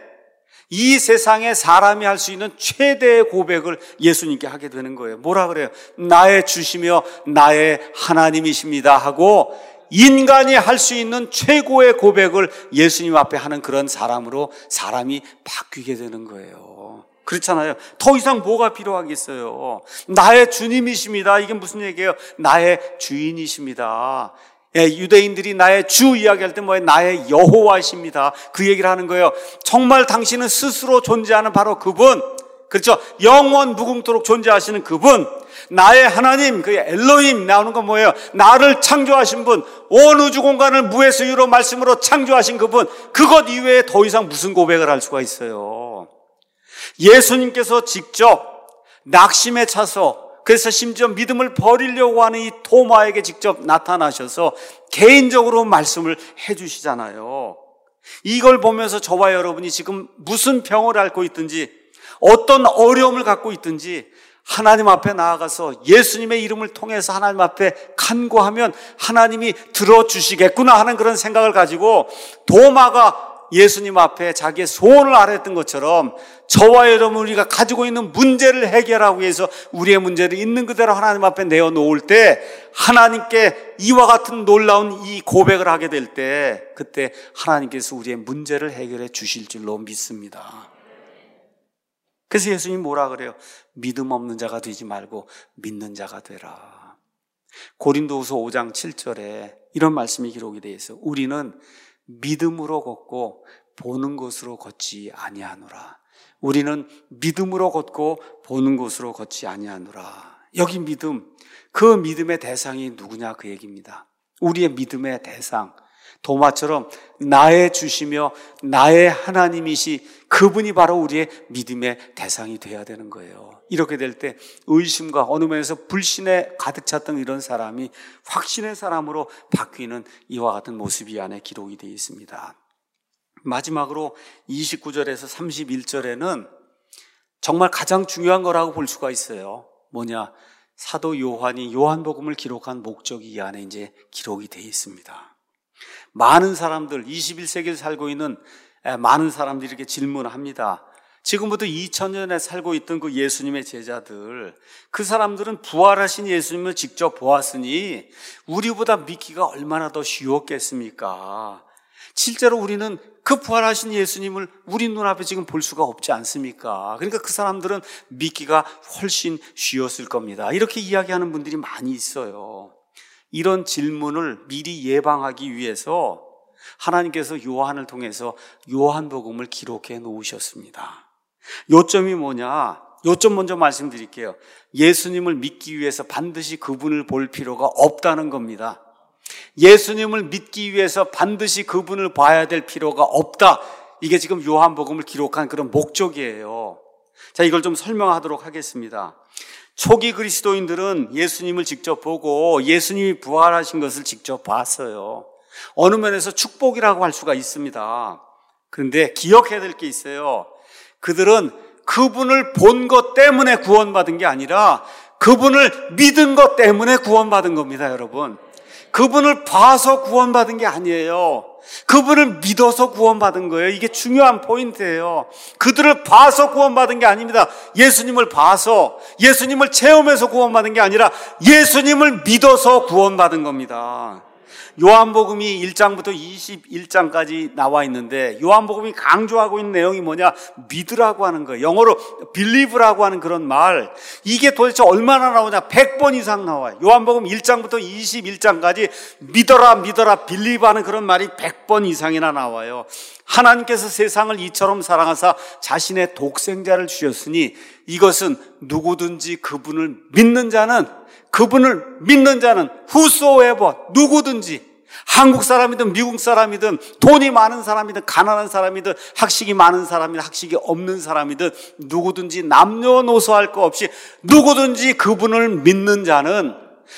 Speaker 1: 이 세상에 사람이 할 수 있는 최대의 고백을 예수님께 하게 되는 거예요. 뭐라 그래요? 나의 주시며 나의 하나님이십니다 하고 인간이 할 수 있는 최고의 고백을 예수님 앞에 하는 그런 사람으로 사람이 바뀌게 되는 거예요. 그렇잖아요. 더 이상 뭐가 필요하겠어요? 나의 주님이십니다. 이게 무슨 얘기예요? 나의 주인이십니다. 예, 유대인들이 나의 주 이야기할 때 뭐예요? 나의 여호와이십니다. 그 얘기를 하는 거예요. 정말 당신은 스스로 존재하는 바로 그분, 그렇죠? 영원 무궁토록 존재하시는 그분, 나의 하나님, 그 엘로힘 나오는 건 뭐예요? 나를 창조하신 분, 온 우주 공간을 무에서 유로 말씀으로 창조하신 그분, 그것 이외에 더 이상 무슨 고백을 할 수가 있어요? 예수님께서 직접 낙심에 차서 그래서 심지어 믿음을 버리려고 하는 이 도마에게 직접 나타나셔서 개인적으로 말씀을 해주시잖아요. 이걸 보면서 저와 여러분이 지금 무슨 병을 앓고 있든지 어떤 어려움을 갖고 있든지 하나님 앞에 나아가서 예수님의 이름을 통해서 하나님 앞에 간구하면 하나님이 들어주시겠구나 하는 그런 생각을 가지고 도마가 예수님 앞에 자기의 소원을 아뢰었던 것처럼 저와 여러분 우리가 가지고 있는 문제를 해결하기 위해서 우리의 문제를 있는 그대로 하나님 앞에 내어놓을 때 하나님께 이와 같은 놀라운 이 고백을 하게 될 때 그때 하나님께서 우리의 문제를 해결해 주실 줄로 믿습니다. 그래서 예수님 뭐라 그래요? 믿음 없는 자가 되지 말고 믿는 자가 되라. 고린도후서 오 장 칠 절에 이런 말씀이 기록이 되어 있어요. 우리는 믿음으로 걷고 보는 것으로 걷지 아니하노라. 우리는 믿음으로 걷고 보는 것으로 걷지 아니하노라. 여기 믿음, 그 믿음의 대상이 누구냐 그 얘기입니다. 우리의 믿음의 대상, 도마처럼 나의 주시며 나의 하나님이시 그분이 바로 우리의 믿음의 대상이 되어야 되는 거예요. 이렇게 될 때 의심과 어느 면에서 불신에 가득 찼던 이런 사람이 확신의 사람으로 바뀌는 이와 같은 모습이 이 안에 기록이 되어 있습니다. 마지막으로 이십구 절에서 삼십일 절에는 정말 가장 중요한 거라고 볼 수가 있어요. 뭐냐? 사도 요한이 요한복음을 기록한 목적이 이 안에 이제 기록이 되어 있습니다. 많은 사람들, 이십일 세기를 살고 있는 많은 사람들이 이렇게 질문합니다. 지금부터 이천 년에 살고 있던 그 예수님의 제자들, 그 사람들은 부활하신 예수님을 직접 보았으니 우리보다 믿기가 얼마나 더 쉬웠겠습니까? 실제로 우리는 그 부활하신 예수님을 우리 눈앞에 지금 볼 수가 없지 않습니까? 그러니까 그 사람들은 믿기가 훨씬 쉬웠을 겁니다. 이렇게 이야기하는 분들이 많이 있어요. 이런 질문을 미리 예방하기 위해서 하나님께서 요한을 통해서 요한복음을 기록해 놓으셨습니다. 요점이 뭐냐? 요점 먼저 말씀드릴게요. 예수님을 믿기 위해서 반드시 그분을 볼 필요가 없다는 겁니다. 예수님을 믿기 위해서 반드시 그분을 봐야 될 필요가 없다. 이게 지금 요한복음을 기록한 그런 목적이에요. 자, 이걸 좀 설명하도록 하겠습니다. 초기 그리스도인들은 예수님을 직접 보고 예수님이 부활하신 것을 직접 봤어요. 어느 면에서 축복이라고 할 수가 있습니다. 그런데 기억해야 될 게 있어요. 그들은 그분을 본 것 때문에 구원받은 게 아니라 그분을 믿은 것 때문에 구원받은 겁니다, 여러분. 그분을 봐서 구원받은 게 아니에요. 그분을 믿어서 구원받은 거예요. 이게 중요한 포인트예요. 그들을 봐서 구원받은 게 아닙니다. 예수님을 봐서, 예수님을 체험해서 구원받은 게 아니라 예수님을 믿어서 구원받은 겁니다. 요한복음이 일 장부터 이십일 장까지 나와 있는데 요한복음이 강조하고 있는 내용이 뭐냐? 믿으라고 하는 거예요. 영어로 believe라고 하는 그런 말. 이게 도대체 얼마나 나오냐? 백 번 이상 나와요. 요한복음 일 장부터 이십일 장까지 믿어라 믿어라 believe하는 그런 말이 백 번 이상이나 나와요. 하나님께서 세상을 이처럼 사랑하사 자신의 독생자를 주셨으니 이것은 누구든지 그분을 믿는 자는 그분을 믿는 자는 whosoever 누구든지 한국 사람이든 미국 사람이든 돈이 많은 사람이든 가난한 사람이든 학식이 많은 사람이든 학식이 없는 사람이든 누구든지 남녀노소할 것 없이 누구든지 그분을 믿는 자는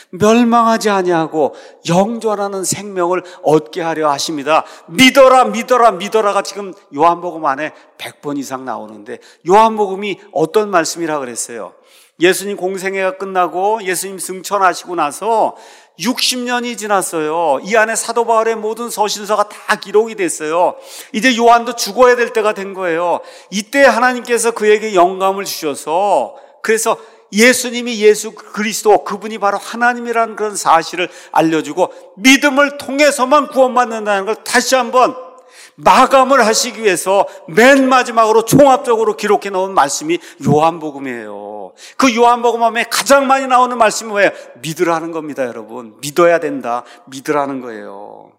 Speaker 1: 멸망하지 아니하고 영존하는 생명을 얻게 하려 하십니다. 믿어라 믿어라 믿어라가 지금 요한복음 안에 백 번 이상 나오는데 요한복음이 어떤 말씀이라 그랬어요? 예수님 공생애가 끝나고 예수님 승천하시고 나서 육십 년이 지났어요. 이 안에 사도 바울의 모든 서신서가 다 기록이 됐어요. 이제 요한도 죽어야 될 때가 된 거예요. 이때 하나님께서 그에게 영감을 주셔서 그래서 예수님이 예수 그리스도 그분이 바로 하나님이라는 그런 사실을 알려주고 믿음을 통해서만 구원받는다는 걸 다시 한번 마감을 하시기 위해서 맨 마지막으로 종합적으로 기록해 놓은 말씀이 요한복음이에요. 그 요한복음에 가장 많이 나오는 말씀이 뭐예요? 믿으라는 겁니다, 여러분. 믿어야 된다. 믿으라는 거예요.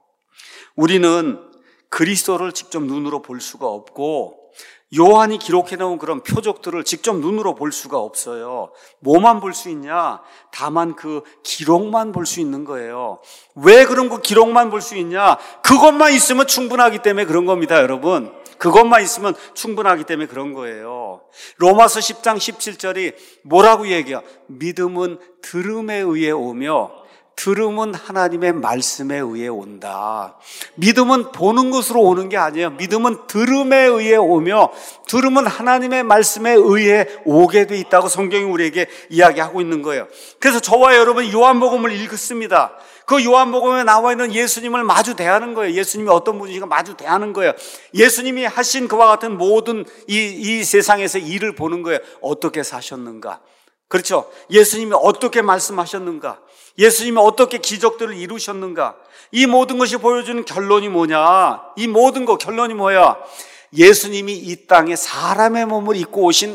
Speaker 1: 우리는 그리스도를 직접 눈으로 볼 수가 없고 요한이 기록해 놓은 그런 표적들을 직접 눈으로 볼 수가 없어요. 뭐만 볼 수 있냐? 다만 그 기록만 볼 수 있는 거예요. 왜 그런 그 기록만 볼 수 있냐? 그것만 있으면 충분하기 때문에 그런 겁니다, 여러분. 그것만 있으면 충분하기 때문에 그런 거예요. 로마서 십 장 십칠 절이 뭐라고 얘기해요? 믿음은 들음에 의해 오며 들음은 하나님의 말씀에 의해 온다. 믿음은 보는 것으로 오는 게 아니에요. 믿음은 들음에 의해 오며 들음은 하나님의 말씀에 의해 오게 돼 있다고 성경이 우리에게 이야기하고 있는 거예요. 그래서 저와 여러분이 요한복음을 읽습니다. 그 요한복음에 나와 있는 예수님을 마주 대하는 거예요. 예수님이 어떤 분이신가 마주 대하는 거예요. 예수님이 하신 그와 같은 모든 이, 이 세상에서 일을 보는 거예요. 어떻게 사셨는가? 그렇죠. 예수님이 어떻게 말씀하셨는가? 예수님이 어떻게 기적들을 이루셨는가? 이 모든 것이 보여주는 결론이 뭐냐? 이 모든 것 결론이 뭐야? 예수님이 이 땅에 사람의 몸을 입고 오신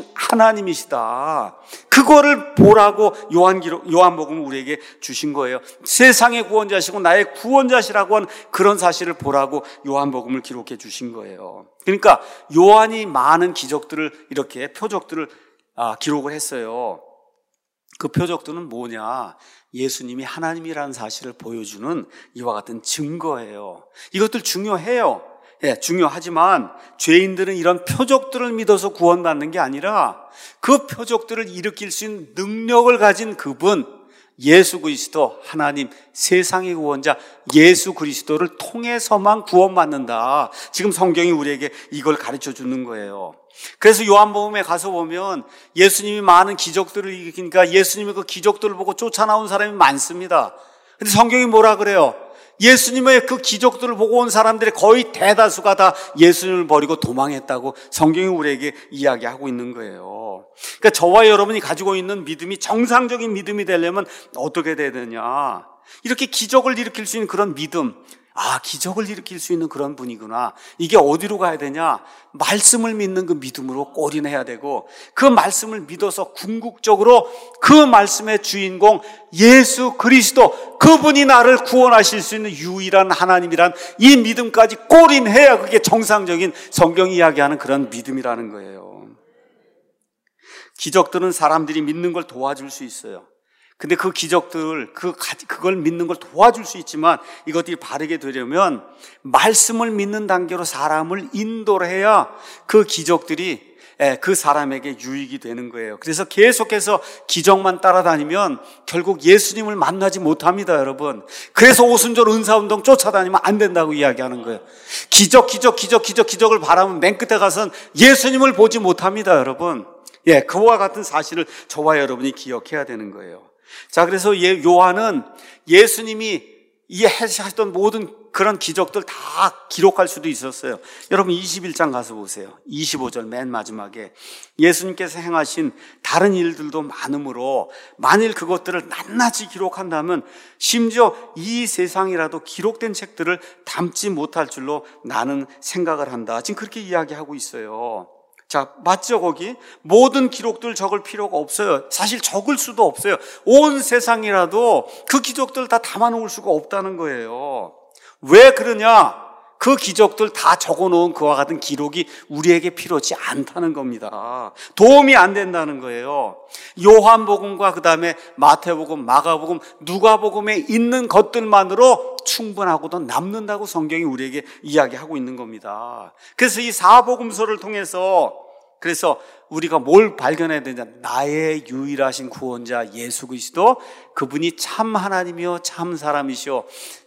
Speaker 1: 하나님이시다. 그거를 보라고 요한기록, 요한복음을 우리에게 주신 거예요. 세상의 구원자시고 나의 구원자시라고 하는 그런 사실을 보라고 요한복음을 기록해 주신 거예요. 그러니까 요한이 많은 기적들을 이렇게 표적들을 아, 기록을 했어요. 그 표적들은 뭐냐? 예수님이 하나님이라는 사실을 보여주는 이와 같은 증거예요. 이것들 중요해요. 예, 중요하지만 죄인들은 이런 표적들을 믿어서 구원받는 게 아니라 그 표적들을 일으킬 수 있는 능력을 가진 그분, 예수 그리스도, 하나님, 세상의 구원자 예수 그리스도를 통해서만 구원받는다. 지금 성경이 우리에게 이걸 가르쳐 주는 거예요. 그래서 요한복음에 가서 보면 예수님이 많은 기적들을 일으키니까 예수님의 그 기적들을 보고 쫓아나온 사람이 많습니다. 근데 성경이 뭐라 그래요? 예수님의 그 기적들을 보고 온 사람들의 거의 대다수가 다 예수님을 버리고 도망했다고 성경이 우리에게 이야기하고 있는 거예요. 그러니까 저와 여러분이 가지고 있는 믿음이 정상적인 믿음이 되려면 어떻게 돼야 되느냐? 이렇게 기적을 일으킬 수 있는 그런 믿음, 아, 기적을 일으킬 수 있는 그런 분이구나. 이게 어디로 가야 되냐? 말씀을 믿는 그 믿음으로 올인해야 되고, 그 말씀을 믿어서 궁극적으로 그 말씀의 주인공 예수 그리스도, 그분이 나를 구원하실 수 있는 유일한 하나님이란 이 믿음까지 올인해야 그게 정상적인 성경이 이야기하는 그런 믿음이라는 거예요. 기적들은 사람들이 믿는 걸 도와줄 수 있어요. 근데 그 기적들, 그, 그걸 믿는 걸 도와줄 수 있지만 이것들이 바르게 되려면 말씀을 믿는 단계로 사람을 인도를 해야 그 기적들이 그 사람에게 유익이 되는 거예요. 그래서 계속해서 기적만 따라다니면 결국 예수님을 만나지 못합니다, 여러분. 그래서 오순절 은사운동 쫓아다니면 안 된다고 이야기하는 거예요. 기적, 기적, 기적, 기적, 기적을 바라면 맨 끝에 가서는 예수님을 보지 못합니다, 여러분. 예, 그와 같은 사실을 저와 여러분이 기억해야 되는 거예요. 자, 그래서 요한은 예수님이 이 하셨던 모든 그런 기적들 다 기록할 수도 있었어요. 여러분 이십일 장 가서 보세요. 이십오 절 맨 마지막에 예수님께서 행하신 다른 일들도 많으므로 만일 그것들을 낱낱이 기록한다면 심지어 이 세상이라도 기록된 책들을 담지 못할 줄로 나는 생각을 한다. 지금 그렇게 이야기하고 있어요. 자, 맞죠, 거기? 모든 기록들 적을 필요가 없어요. 사실 적을 수도 없어요. 온 세상이라도 그 기적들 다 담아놓을 수가 없다는 거예요. 왜 그러냐? 그 기적들 다 적어놓은 그와 같은 기록이 우리에게 필요치 않다는 겁니다. 도움이 안 된다는 거예요. 요한복음과 그 다음에 마태복음, 마가복음, 누가복음에 있는 것들만으로 충분하고도 남는다고 성경이 우리에게 이야기하고 있는 겁니다. 그래서 이 사복음서를 통해서 그래서 우리가 뭘 발견해야 되냐? 나의 유일하신 구원자 예수 그리스도, 그분이 참 하나님이요 참 사람이시오.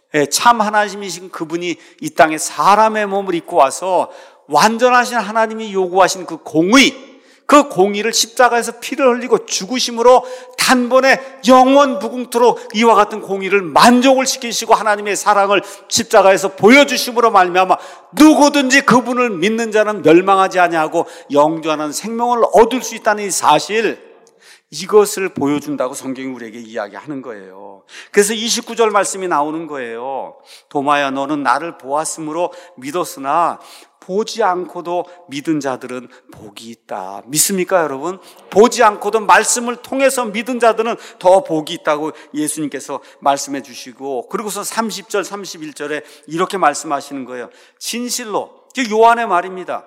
Speaker 1: 참 하나님이신 그분이 이 땅에 사람의 몸을 입고 와서 완전하신 하나님이 요구하신 그 공의, 그 공의를 십자가에서 피를 흘리고 죽으심으로 단번에 영원 무궁토록 이와 같은 공의를 만족을 시키시고 하나님의 사랑을 십자가에서 보여주심으로 말미암아 누구든지 그분을 믿는 자는 멸망하지 아니하고 영원한 생명을 얻을 수 있다는 이 사실, 이것을 보여준다고 성경이 우리에게 이야기하는 거예요. 그래서 이십구 절 말씀이 나오는 거예요. 도마야, 너는 나를 보았으므로 믿었으나 보지 않고도 믿은 자들은 복이 있다. 믿습니까, 여러분? 보지 않고도 말씀을 통해서 믿은 자들은 더 복이 있다고 예수님께서 말씀해 주시고, 그리고서 삼십 절, 삼십일 절에 이렇게 말씀하시는 거예요. 진실로, 즉 요한의 말입니다.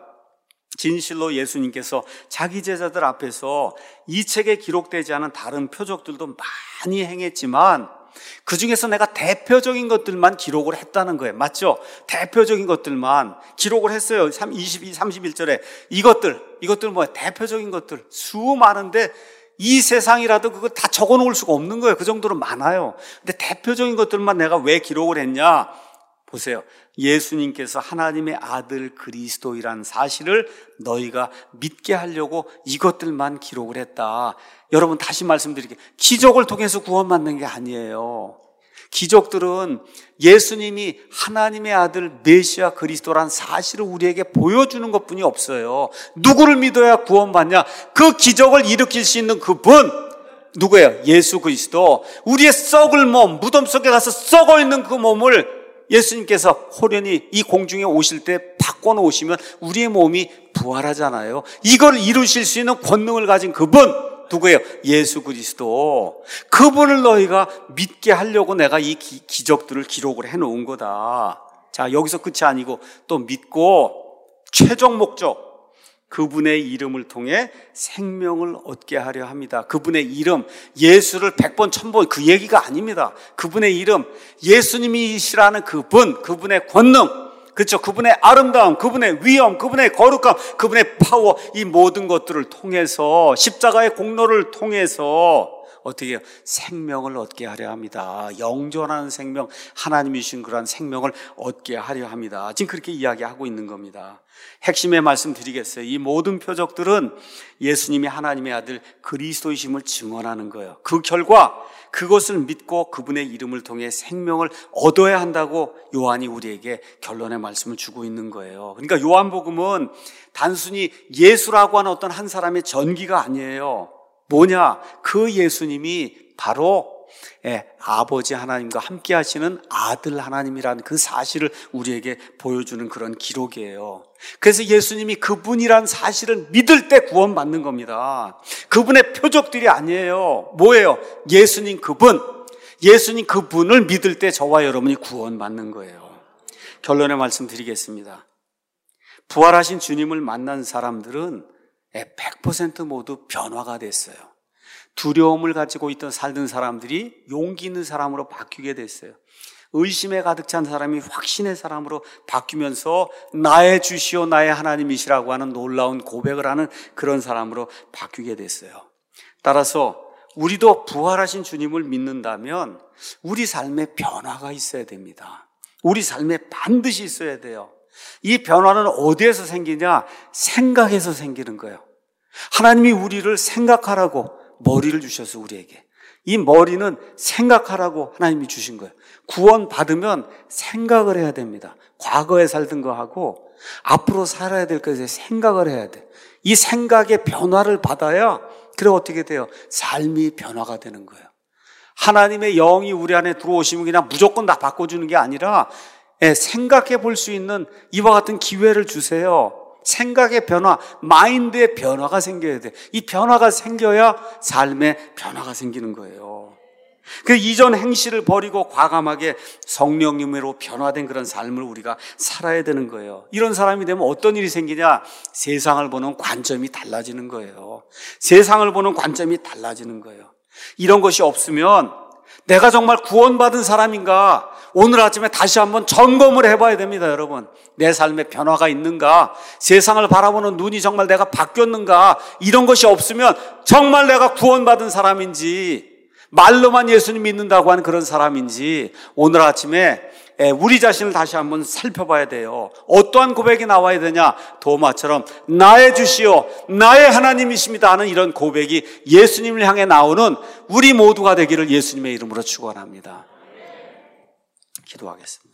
Speaker 1: 진실로 예수님께서 자기 제자들 앞에서 이 책에 기록되지 않은 다른 표적들도 많이 행했지만 그 중에서 내가 대표적인 것들만 기록을 했다는 거예요. 맞죠? 대표적인 것들만 기록을 했어요. 이십이, 삼십일 절에 이것들, 이것들 뭐야? 대표적인 것들 수많은데 이 세상이라도 그거 다 적어 놓을 수가 없는 거예요. 그 정도로 많아요. 근데 대표적인 것들만 내가 왜 기록을 했냐? 보세요. 예수님께서 하나님의 아들 그리스도이란 사실을 너희가 믿게 하려고 이것들만 기록을 했다. 여러분 다시 말씀드릴게요. 기적을 통해서 구원받는 게 아니에요. 기적들은 예수님이 하나님의 아들 메시아 그리스도란 사실을 우리에게 보여주는 것뿐이 없어요. 누구를 믿어야 구원받냐? 그 기적을 일으킬 수 있는 그분, 누구예요? 예수 그리스도. 우리의 썩을 몸, 무덤 속에 가서 썩어 있는 그 몸을 예수님께서 호련히 이 공중에 오실 때 바꿔놓으시면 우리의 몸이 부활하잖아요. 이걸 이루실 수 있는 권능을 가진 그분, 누구예요? 예수 그리스도. 그분을 너희가 믿게 하려고 내가 이 기, 기적들을 기록을 해놓은 거다. 자, 여기서 끝이 아니고 또 믿고 최종 목적, 그분의 이름을 통해 생명을 얻게 하려 합니다. 그분의 이름, 예수를 백 번, 천 번 그 얘기가 아닙니다. 그분의 이름, 예수님이시라는 그분, 그분의 권능, 그렇죠. 그분의 아름다움, 그분의 위엄, 그분의 거룩함, 그분의 파워, 이 모든 것들을 통해서, 십자가의 공로를 통해서 어떻게 해요? 생명을 얻게 하려 합니다. 영존하는 생명, 하나님이 주신 그러한 생명을 얻게 하려 합니다. 지금 그렇게 이야기하고 있는 겁니다. 핵심의 말씀 드리겠어요. 이 모든 표적들은 예수님이 하나님의 아들 그리스도이심을 증언하는 거예요. 그 결과 그것을 믿고 그분의 이름을 통해 생명을 얻어야 한다고 요한이 우리에게 결론의 말씀을 주고 있는 거예요. 그러니까 요한복음은 단순히 예수라고 하는 어떤 한 사람의 전기가 아니에요. 뭐냐? 그 예수님이 바로 예, 아버지 하나님과 함께 하시는 아들 하나님이라는 그 사실을 우리에게 보여주는 그런 기록이에요. 그래서 예수님이 그분이란 사실을 믿을 때 구원받는 겁니다. 그분의 표적들이 아니에요. 뭐예요? 예수님 그분, 예수님 그분을 믿을 때 저와 여러분이 구원받는 거예요. 결론의 말씀 드리겠습니다. 부활하신 주님을 만난 사람들은 백 퍼센트 모두 변화가 됐어요. 두려움을 가지고 있던 살던 사람들이 용기 있는 사람으로 바뀌게 됐어요. 의심에 가득 찬 사람이 확신의 사람으로 바뀌면서 나의 주시오 나의 하나님이시라고 하는 놀라운 고백을 하는 그런 사람으로 바뀌게 됐어요. 따라서 우리도 부활하신 주님을 믿는다면 우리 삶에 변화가 있어야 됩니다. 우리 삶에 반드시 있어야 돼요. 이 변화는 어디에서 생기냐? 생각에서 생기는 거예요. 하나님이 우리를 생각하라고 머리를 주셔서 우리에게 이 머리는 생각하라고 하나님이 주신 거예요. 구원 받으면 생각을 해야 됩니다. 과거에 살던 거 하고 앞으로 살아야 될 것에 생각을 해야 돼. 이 생각의 변화를 받아야 그래 어떻게 돼요? 삶이 변화가 되는 거예요. 하나님의 영이 우리 안에 들어오시면 그냥 무조건 다 바꿔주는 게 아니라 생각해 볼 수 있는 이와 같은 기회를 주세요. 생각의 변화, 마인드의 변화가 생겨야 돼. 이 변화가 생겨야 삶에 변화가 생기는 거예요. 그 이전 행실을 버리고 과감하게 성령님으로 변화된 그런 삶을 우리가 살아야 되는 거예요. 이런 사람이 되면 어떤 일이 생기냐? 세상을 보는 관점이 달라지는 거예요. 세상을 보는 관점이 달라지는 거예요. 이런 것이 없으면 내가 정말 구원받은 사람인가? 오늘 아침에 다시 한번 점검을 해봐야 됩니다, 여러분. 내 삶에 변화가 있는가? 세상을 바라보는 눈이 정말 내가 바뀌었는가? 이런 것이 없으면 정말 내가 구원받은 사람인지, 말로만 예수님 믿는다고 하는 그런 사람인지, 오늘 아침에 우리 자신을 다시 한번 살펴봐야 돼요. 어떠한 고백이 나와야 되냐? 도마처럼 나의 주시오, 나의 하나님이십니다 하는 이런 고백이 예수님을 향해 나오는 우리 모두가 되기를 예수님의 이름으로 축원합니다. 기도하겠습니다.